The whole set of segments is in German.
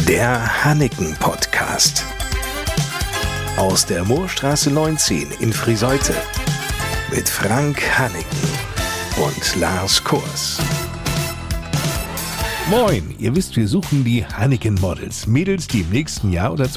Der Hanneken-Podcast. Aus der Moorstraße 19 in Friseute. Mit Frank Hanneken und Lars Kors. Moin, ihr wisst, wir suchen die Hanneken-Models. Mädels, die im nächsten Jahr oder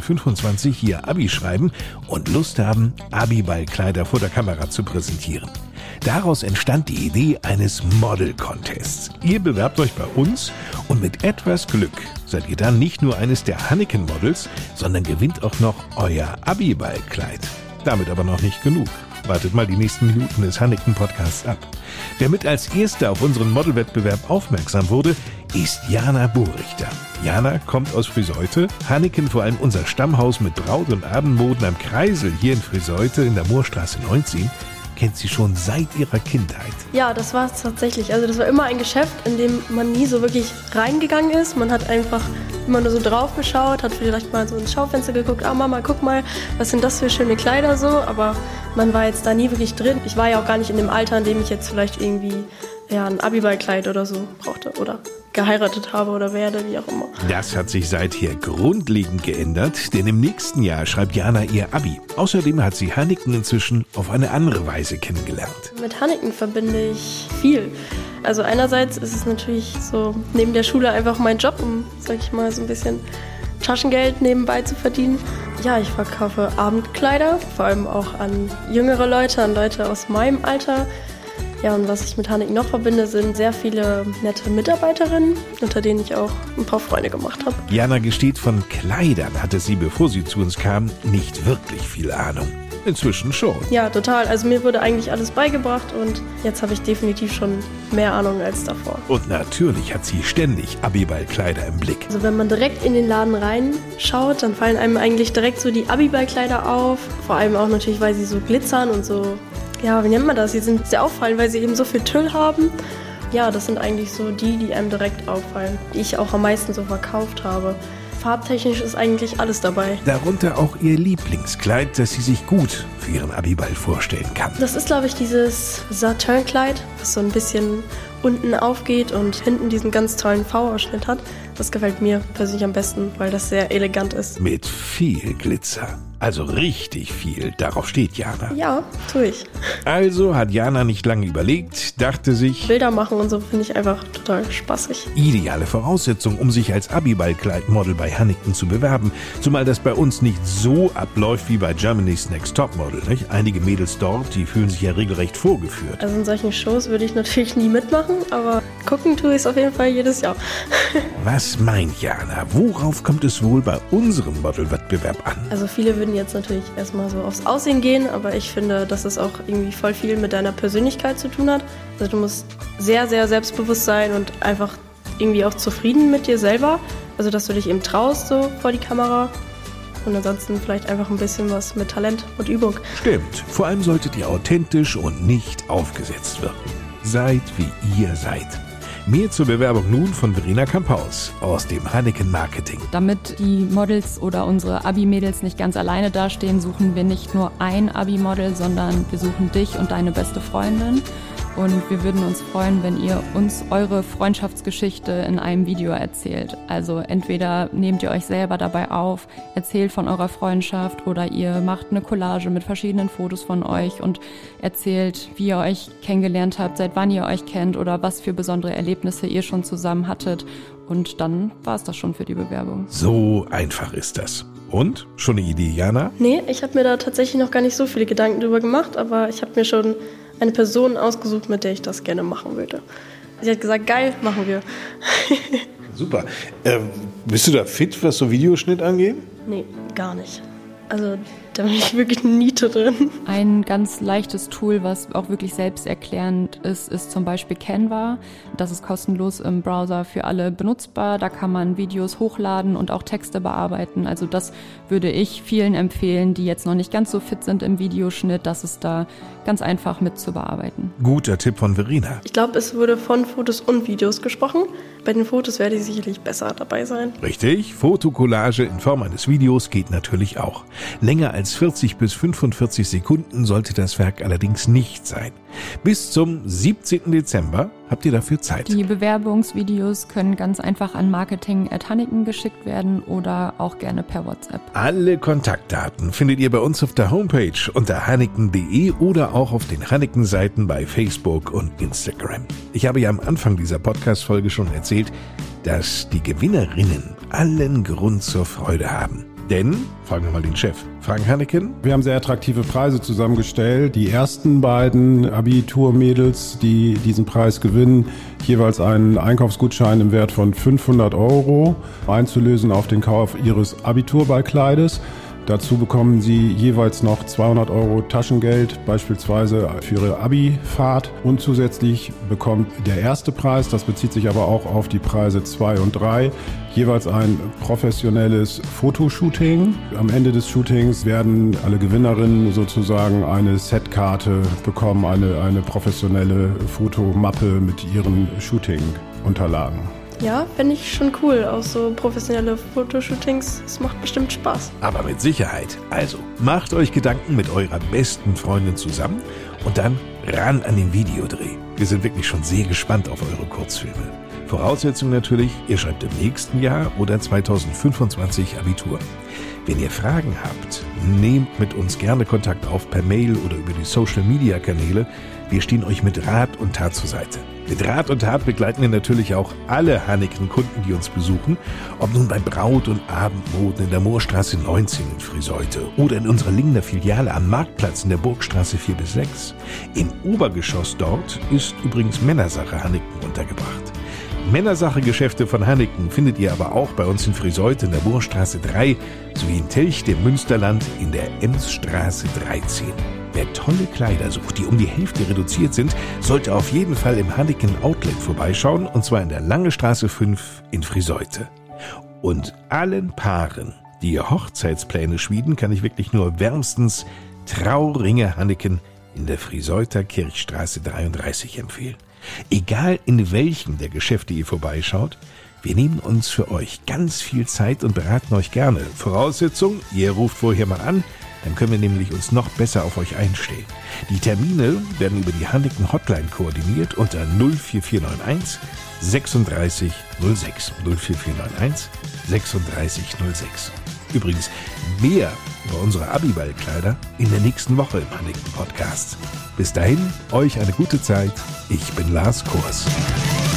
2025 hier Abi schreiben und Lust haben, Abi-Ballkleider vor der Kamera zu präsentieren. Daraus entstand die Idee eines Model-Contests. Ihr bewerbt euch bei uns und mit etwas Glück seid ihr dann nicht nur eines der Hanneken-Models, sondern gewinnt auch noch euer Abi-Ballkleid. Damit aber noch nicht genug. Wartet mal die nächsten Minuten des Hanneken-Podcasts ab. Wer mit als Erster auf unseren Modelwettbewerb aufmerksam wurde, ist Jana Bohrichter. Jana kommt aus Friseute. Hanneken, vor allem unser Stammhaus mit Braut- und Abendmoden am Kreisel hier in Friseute in der Moorstraße 19, kennt sie schon seit ihrer Kindheit. Ja, das war es tatsächlich. Also das war immer ein Geschäft, in dem man nie so wirklich reingegangen ist. Man hat einfach immer nur so drauf geschaut, hat vielleicht mal so ins Schaufenster geguckt, Mama, guck mal, was sind das für schöne Kleider so, aber man war jetzt da nie wirklich drin. Ich war ja auch gar nicht in dem Alter, in dem ich jetzt vielleicht irgendwie ein Abiballkleid oder so brauchte oder geheiratet habe oder werde, wie auch immer. Das hat sich seither grundlegend geändert, denn im nächsten Jahr schreibt Jana ihr Abi. Außerdem hat sie Hanneken inzwischen auf eine andere Weise kennengelernt. Mit Hanneken verbinde ich viel. Also einerseits ist es natürlich so neben der Schule einfach mein Job, um, sag ich mal, so ein bisschen Taschengeld nebenbei zu verdienen. Ja, ich verkaufe Abendkleider, vor allem auch an jüngere Leute, an Leute aus meinem Alter. Ja, und was ich mit Hanneken noch verbinde, sind sehr viele nette Mitarbeiterinnen, unter denen ich auch ein paar Freunde gemacht habe. Jana gesteht, von Kleidern hatte sie, bevor sie zu uns kam, nicht wirklich viel Ahnung. Inzwischen schon. Ja, total. Also mir wurde eigentlich alles beigebracht und jetzt habe ich definitiv schon mehr Ahnung als davor. Und natürlich hat sie ständig Abiballkleider im Blick. Also wenn man direkt in den Laden reinschaut, dann fallen einem eigentlich direkt so die Abiballkleider auf. Vor allem auch natürlich, weil sie so glitzern und so, ja, wie nennt man das? Sie sind sehr auffallend, weil sie eben so viel Tüll haben. Ja, das sind eigentlich so die einem direkt auffallen, die ich auch am meisten so verkauft habe. Farbtechnisch ist eigentlich alles dabei. Darunter auch ihr Lieblingskleid, das sie sich gut für ihren Abiball vorstellen kann. Das ist, glaube ich, dieses Satin-Kleid, was so ein bisschen unten aufgeht und hinten diesen ganz tollen V-Ausschnitt hat. Das gefällt mir persönlich am besten, weil das sehr elegant ist. Mit viel Glitzer. Also richtig viel. Darauf steht Jana. Ja, tue ich. Also hat Jana nicht lange überlegt, dachte sich, Bilder machen und so finde ich einfach total spaßig. Ideale Voraussetzung, um sich als Abiballkleidmodel bei Hanneken zu bewerben. Zumal das bei uns nicht so abläuft wie bei Germany's Next Topmodel. Nicht? Einige Mädels dort, die fühlen sich ja regelrecht vorgeführt. Also in solchen Shows würde ich natürlich nie mitmachen, aber gucken tue ich es auf jeden Fall jedes Jahr. Was meint Jana? Worauf kommt es wohl bei unserem Modelwettbewerb an? Also viele würden jetzt natürlich erstmal so aufs Aussehen gehen, aber ich finde, dass es auch irgendwie voll viel mit deiner Persönlichkeit zu tun hat. Also du musst sehr, sehr selbstbewusst sein und einfach irgendwie auch zufrieden mit dir selber. Also dass du dich eben traust so vor die Kamera. Und ansonsten vielleicht einfach ein bisschen was mit Talent und Übung. Stimmt. Vor allem solltet ihr authentisch und nicht aufgesetzt wirken. Seid wie ihr seid. Mehr zur Bewerbung nun von Verena Kamphaus aus dem Hanneken Marketing. Damit die Models oder unsere Abi-Mädels nicht ganz alleine dastehen, suchen wir nicht nur ein Abi-Model, sondern wir suchen dich und deine beste Freundin. Und wir würden uns freuen, wenn ihr uns eure Freundschaftsgeschichte in einem Video erzählt. Also entweder nehmt ihr euch selber dabei auf, erzählt von eurer Freundschaft oder ihr macht eine Collage mit verschiedenen Fotos von euch und erzählt, wie ihr euch kennengelernt habt, seit wann ihr euch kennt oder was für besondere Erlebnisse ihr schon zusammen hattet. Und dann war es das schon für die Bewerbung. So einfach ist das. Und? Schon eine Idee, Jana? Nee, ich habe mir da tatsächlich noch gar nicht so viele Gedanken drüber gemacht, aber ich habe mir schon eine Person ausgesucht, mit der ich das gerne machen würde. Sie hat gesagt, geil, machen wir. Super. Bist du da fit, was so Videoschnitt angeht? Nee, gar nicht. Also da bin ich wirklich Niete drin. Ein ganz leichtes Tool, was auch wirklich selbsterklärend ist, ist zum Beispiel Canva. Das ist kostenlos im Browser für alle benutzbar. Da kann man Videos hochladen und auch Texte bearbeiten. Also das würde ich vielen empfehlen, die jetzt noch nicht ganz so fit sind im Videoschnitt. Das ist da ganz einfach mit zu bearbeiten. Guter Tipp von Verena. Ich glaube, es wurde von Fotos und Videos gesprochen. Bei den Fotos werde ich sicherlich besser dabei sein. Richtig, Fotokollage in Form eines Videos geht natürlich auch. Länger als 40 bis 45 Sekunden sollte das Werk allerdings nicht sein. Bis zum 17. Dezember habt ihr dafür Zeit. Die Bewerbungsvideos können ganz einfach an marketing@hanneken geschickt werden oder auch gerne per WhatsApp. Alle Kontaktdaten findet ihr bei uns auf der Homepage unter hanneken.de oder auch auf den Hanneken-Seiten bei Facebook und Instagram. Ich habe ja am Anfang dieser Podcast-Folge schon erzählt, dass die Gewinnerinnen allen Grund zur Freude haben. Denn, fragen wir mal den Chef, Frank Hanneken. Wir haben sehr attraktive Preise zusammengestellt. Die ersten beiden Abiturmädels, die diesen Preis gewinnen, jeweils einen Einkaufsgutschein im Wert von 500 € einzulösen auf den Kauf ihres Abiturballkleides. Dazu bekommen Sie jeweils noch 200 € Taschengeld, beispielsweise für Ihre Abi-Fahrt. Und zusätzlich bekommt der erste Preis, das bezieht sich aber auch auf die Preise 2 und 3, jeweils ein professionelles Fotoshooting. Am Ende des Shootings werden alle Gewinnerinnen sozusagen eine Setkarte bekommen, eine professionelle Fotomappe mit ihren Shooting-Unterlagen. Ja, finde ich schon cool. Auch so professionelle Fotoshootings, das macht bestimmt Spaß. Aber mit Sicherheit. Also, macht euch Gedanken mit eurer besten Freundin zusammen und dann ran an den Videodreh. Wir sind wirklich schon sehr gespannt auf eure Kurzfilme. Voraussetzung natürlich, ihr schreibt im nächsten Jahr oder 2025 Abitur. Wenn ihr Fragen habt, nehmt mit uns gerne Kontakt auf per Mail oder über die Social-Media-Kanäle. Wir stehen euch mit Rat und Tat zur Seite. Mit Rat und Tat begleiten wir natürlich auch alle Hanneken-Kunden, die uns besuchen, ob nun bei Braut- und Abendmoden in der Moorstraße 19 in Friseute oder in unserer Lingner Filiale am Marktplatz in der Burgstraße 4 bis 6. Im Obergeschoss dort ist übrigens Männersache Hanneken untergebracht. Männersache-Geschäfte von Hanneken findet ihr aber auch bei uns in Friseute in der Moorstraße 3 sowie in Telchte im Münsterland in der Emsstraße 13. Wer tolle Kleider sucht, die um die Hälfte reduziert sind, sollte auf jeden Fall im Hanneken Outlet vorbeischauen, und zwar in der Lange Straße 5 in Friseute. Und allen Paaren, die ihr Hochzeitspläne schmieden, kann ich wirklich nur wärmstens Trauringe Hanneken in der Friseuter Kirchstraße 33 empfehlen. Egal in welchem der Geschäfte ihr vorbeischaut, wir nehmen uns für euch ganz viel Zeit und beraten euch gerne. Voraussetzung, ihr ruft vorher mal an, dann können wir nämlich uns noch besser auf euch einstellen. Die Termine werden über die Hanneken Hotline koordiniert unter 04491 36 06. 04491 36 06. Übrigens, mehr über unsere Abiballkleider in der nächsten Woche im Hanneken Podcast. Bis dahin, euch eine gute Zeit. Ich bin Lars Kors.